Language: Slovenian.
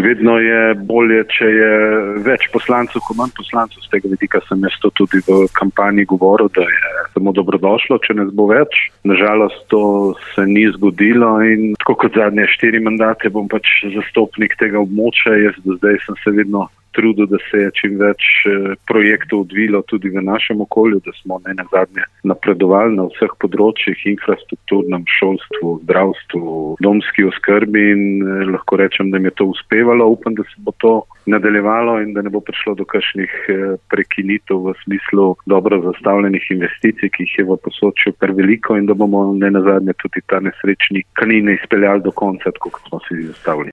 Vedno je bolje, če je več poslancev kot manj poslancev. Z tega vidika sem jaz to tudi v kampanji govoril, da je samo dobrodošlo, če nas bo več. Nažalost to se ni zgodilo in tako kot zadnje 4 mandate bom pač zastopnik tega območja. Jaz do zdaj sem se vedno trudil, da se je čim več projektov odvilo tudi v našem okolju, da smo nenazadnje napredovali na vseh področjih, infrastrukturnem, šolstvu, zdravstvu, domski oskrbi in lahko rečem, da mi je to uspevalo. Upam, da se bo to nadaljevalo in da ne bo prišlo do kakšnih prekinitev v smislu dobro zastavljenih investicij, ki jih je v Posočju kar veliko in da bomo nenazadnje tudi ta nesrečni Kanin izpeljali do konca, tako kot smo si zastavili.